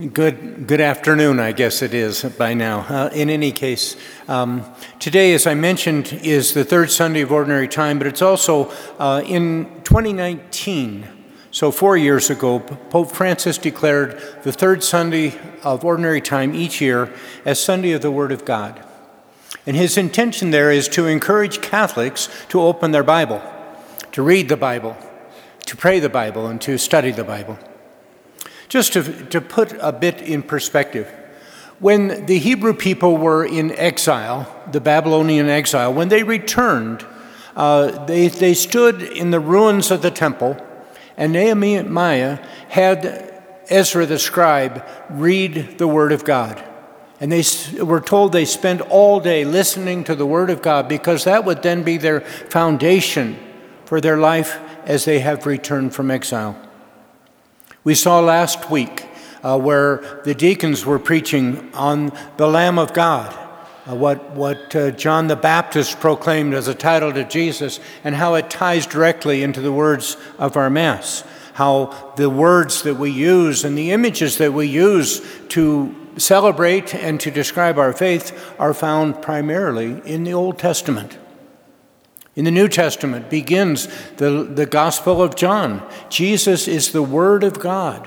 Good afternoon, I guess it is by now. In any case, today, as I mentioned, is the third Sunday of Ordinary Time, but it's also in 2019, so 4 years ago, Pope Francis declared the third Sunday of Ordinary Time each year as Sunday of the Word of God. And his intention there is to encourage Catholics to open their Bible, to read the Bible, to pray the Bible, and to study the Bible. Just to put a bit in perspective, when the Hebrew people were in exile, the Babylonian exile, when they returned, they stood in the ruins of the temple, and Nehemiah had Ezra the scribe read the Word of God. And they were told they spent all day listening to the Word of God because that would then be their foundation for their life as they have returned from exile. We saw last week where the deacons were preaching on the Lamb of God, what John the Baptist proclaimed as a title to Jesus, and how it ties directly into the words of our Mass, how the words that we use and the images that we use to celebrate and to describe our faith are found primarily in the Old Testament. In the New Testament begins the Gospel of John. Jesus is the Word of God.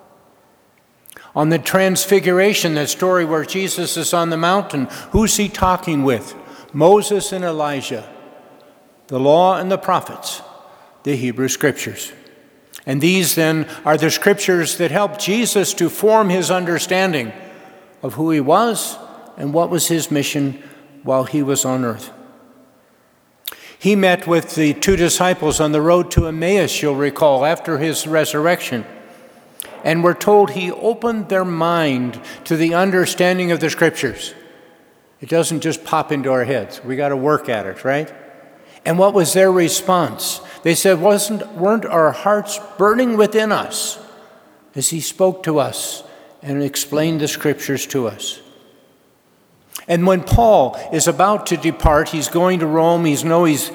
On the Transfiguration, that story where Jesus is on the mountain, who's he talking with? Moses and Elijah, the law and the prophets, the Hebrew Scriptures. And these then are the Scriptures that help Jesus to form his understanding of who he was and what was his mission while he was on earth. He met with the two disciples on the road to Emmaus, you'll recall, after his resurrection. And we're told he opened their mind to the understanding of the Scriptures. It doesn't just pop into our heads. We got to work at it, right? And what was their response? They said, weren't our hearts burning within us as he spoke to us and explained the Scriptures to us? And when Paul is about to depart, he's going to Rome, he's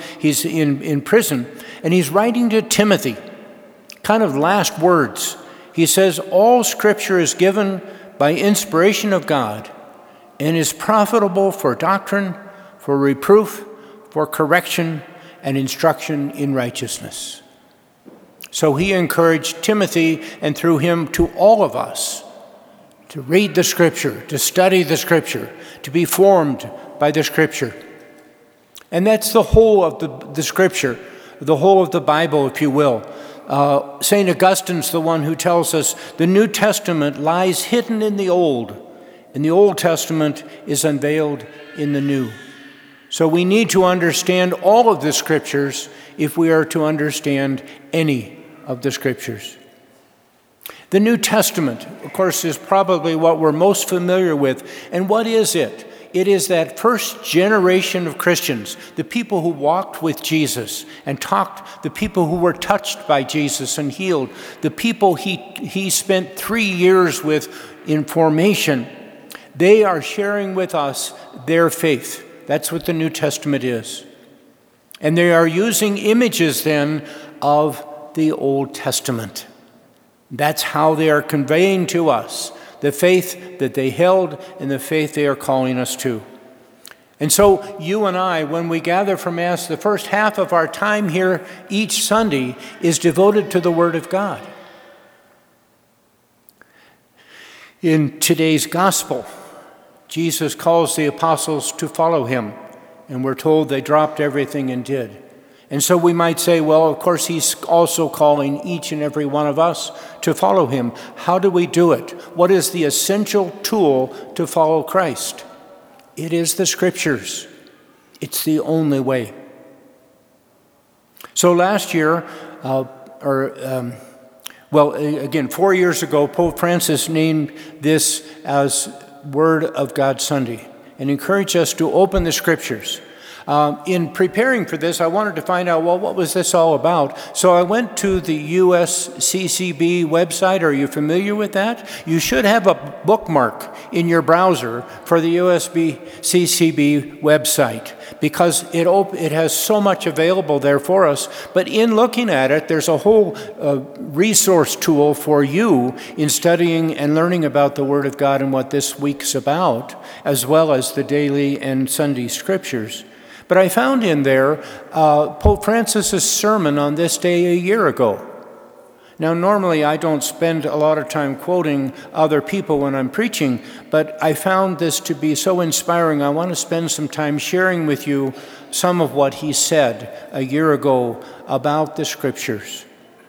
in prison, and he's writing to Timothy, kind of last words. He says, all Scripture is given by inspiration of God and is profitable for doctrine, for reproof, for correction, and instruction in righteousness. So he encouraged Timothy, and through him to all of us, to read the Scripture, to study the Scripture, to be formed by the Scripture. And that's the whole of the Scripture, the whole of the Bible, if you will. St. Augustine's the one who tells us the New Testament lies hidden in the Old, and the Old Testament is unveiled in the New. So we need to understand all of the Scriptures if we are to understand any of the Scriptures. The New Testament, of course, is probably what we're most familiar with. And what is it? It is that first generation of Christians, the people who walked with Jesus and talked, the people who were touched by Jesus and healed, the people he spent 3 years with in formation. They are sharing with us their faith. That's what the New Testament is. And they are using images then of the Old Testament. That's how they are conveying to us the faith that they held and the faith they are calling us to. And so you and I, when we gather for Mass, the first half of our time here each Sunday is devoted to the Word of God. In today's Gospel, Jesus calls the apostles to follow him, and we're told they dropped everything and did. And so we might say, well, of course, he's also calling each and every one of us to follow him. How do we do it? What is the essential tool to follow Christ? It is the Scriptures. It's the only way. So last year, 4 years ago, Pope Francis named this as Word of God Sunday and encouraged us to open the Scriptures. In preparing for this, I wanted to find out, well, what was this all about? So I went to the USCCB website. Are you familiar with that? You should have a bookmark in your browser for the USCCB website because it has so much available there for us. But in looking at it, there's a whole resource tool for you in studying and learning about the Word of God and what this week's about, as well as the daily and Sunday scriptures. But I found in there Pope Francis's sermon on this day a year ago. Now, normally I don't spend a lot of time quoting other people when I'm preaching, but I found this to be so inspiring. I want to spend some time sharing with you some of what he said a year ago about the scriptures.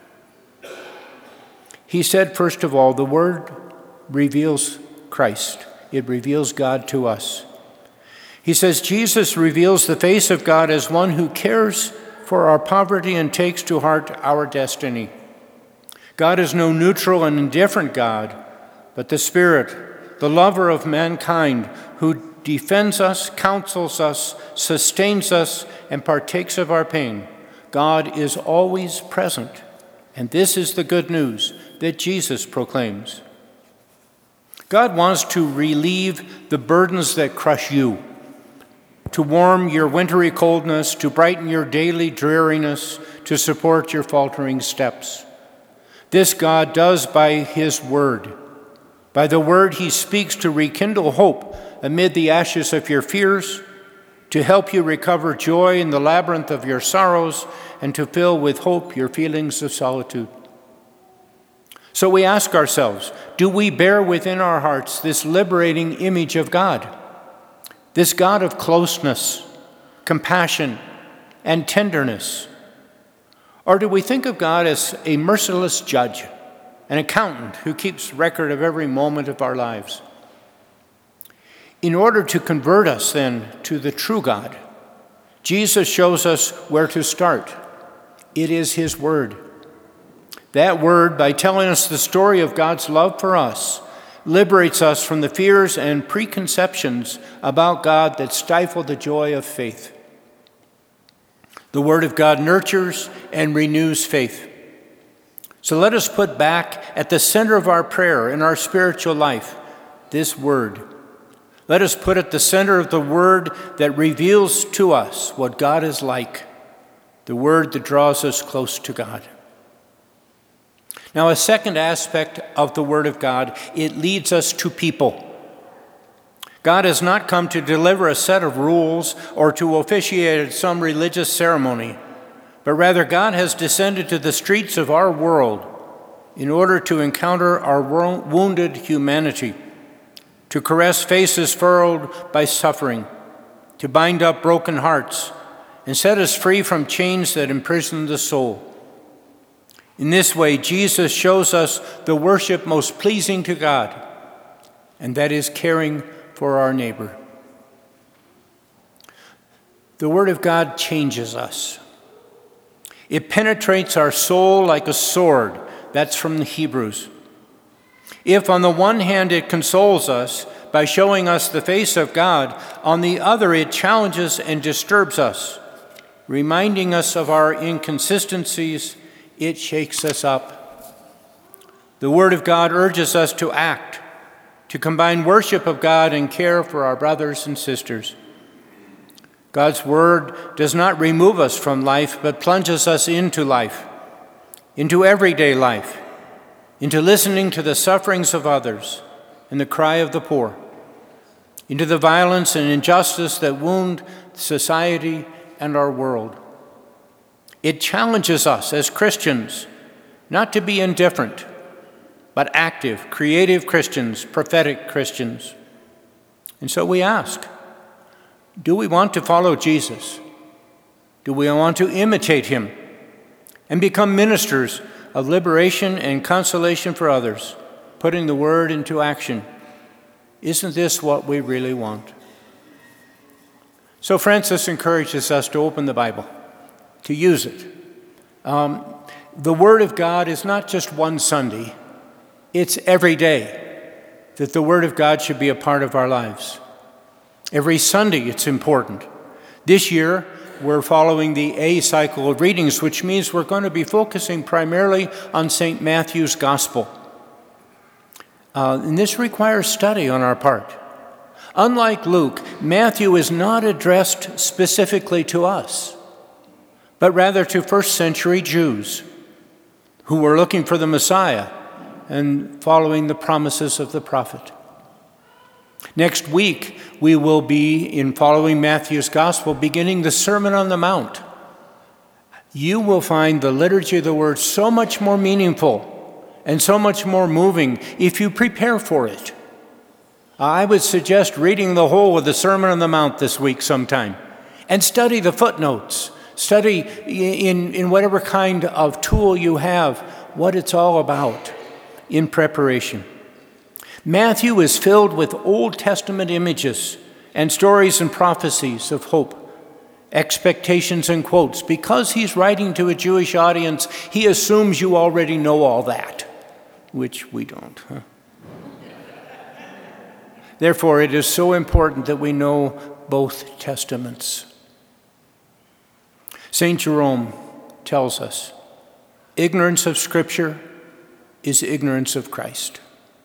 He said, first of all, the Word reveals Christ. It reveals God to us. He says, Jesus reveals the face of God as one who cares for our poverty and takes to heart our destiny. God is no neutral and indifferent God, but the Spirit, the lover of mankind, who defends us, counsels us, sustains us, and partakes of our pain. God is always present, and this is the good news that Jesus proclaims. God wants to relieve the burdens that crush you, to warm your wintry coldness, to brighten your daily dreariness, to support your faltering steps. This God does by His Word. By the Word He speaks to rekindle hope amid the ashes of your fears, to help you recover joy in the labyrinth of your sorrows, and to fill with hope your feelings of solitude. So we ask ourselves, do we bear within our hearts this liberating image of God? This God of closeness, compassion, and tenderness? Or do we think of God as a merciless judge, an accountant who keeps record of every moment of our lives? In order to convert us then to the true God, Jesus shows us where to start. It is His Word. That Word, by telling us the story of God's love for us, liberates us from the fears and preconceptions about God that stifle the joy of faith. The Word of God nurtures and renews faith. So let us put back at the center of our prayer and our spiritual life this Word. Let us put at the center of the Word that reveals to us what God is like, the Word that draws us close to God. Now, a second aspect of the Word of God, it leads us to people. God has not come to deliver a set of rules or to officiate at some religious ceremony, but rather God has descended to the streets of our world in order to encounter our wounded humanity, to caress faces furrowed by suffering, to bind up broken hearts, and set us free from chains that imprison the soul. In this way, Jesus shows us the worship most pleasing to God, and that is caring for our neighbor. The Word of God changes us. It penetrates our soul like a sword. That's from the Hebrews. If on the one hand it consoles us by showing us the face of God, on the other it challenges and disturbs us, reminding us of our inconsistencies. It shakes us up. The Word of God urges us to act, to combine worship of God and care for our brothers and sisters. God's Word does not remove us from life, but plunges us into life, into everyday life, into listening to the sufferings of others and the cry of the poor, into the violence and injustice that wound society and our world. It challenges us as Christians not to be indifferent, but active, creative Christians, prophetic Christians. And so we ask, do we want to follow Jesus? Do we want to imitate Him and become ministers of liberation and consolation for others, putting the Word into action? Isn't this what we really want? So Francis encourages us to open the Bible, to use it. The Word of God is not just one Sunday. It's every day that the Word of God should be a part of our lives. Every Sunday it's important. This year, we're following the A cycle of readings, which means we're going to be focusing primarily on St. Matthew's Gospel. And this requires study on our part. Unlike Luke, Matthew is not addressed specifically to us, but rather to first century Jews who were looking for the Messiah and following the promises of the prophet. Next week, we will be, in following Matthew's Gospel, beginning the Sermon on the Mount. You will find the liturgy of the Word so much more meaningful and so much more moving if you prepare for it. I would suggest reading the whole of the Sermon on the Mount this week sometime and study the footnotes. Study in whatever kind of tool you have what it's all about in preparation. Matthew is filled with Old Testament images and stories and prophecies of hope, expectations and quotes. Because he's writing to a Jewish audience, he assumes you already know all that, which we don't. Therefore, it is so important that we know both testaments. St. Jerome tells us, ignorance of Scripture is ignorance of Christ.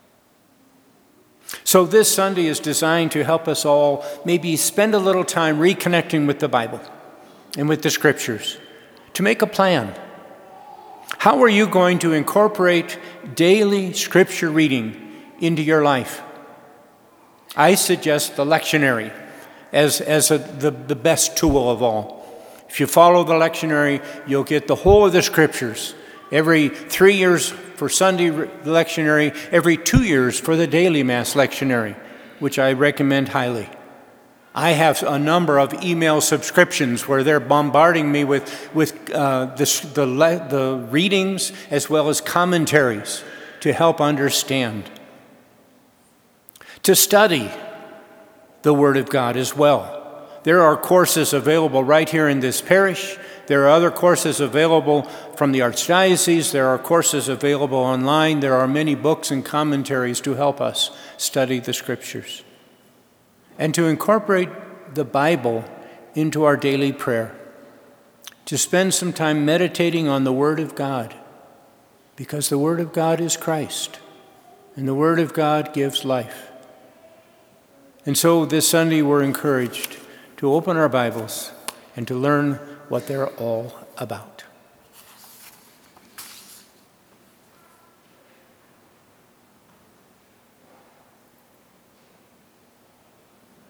So this Sunday is designed to help us all maybe spend a little time reconnecting with the Bible and with the Scriptures, to make a plan. How are you going to incorporate daily Scripture reading into your life? I suggest the lectionary as the best tool of all. If you follow the lectionary, you'll get the whole of the Scriptures. Every 3 years for Sunday lectionary, every 2 years for the daily Mass lectionary, which I recommend highly. I have a number of email subscriptions where they're bombarding me with the readings as well as commentaries to help understand. To study the Word of God as well. There are courses available right here in this parish. There are other courses available from the Archdiocese. There are courses available online. There are many books and commentaries to help us study the Scriptures. And to incorporate the Bible into our daily prayer. To spend some time meditating on the Word of God. Because the Word of God is Christ. And the Word of God gives life. And so this Sunday we're encouraged to open our Bibles and to learn what they're all about.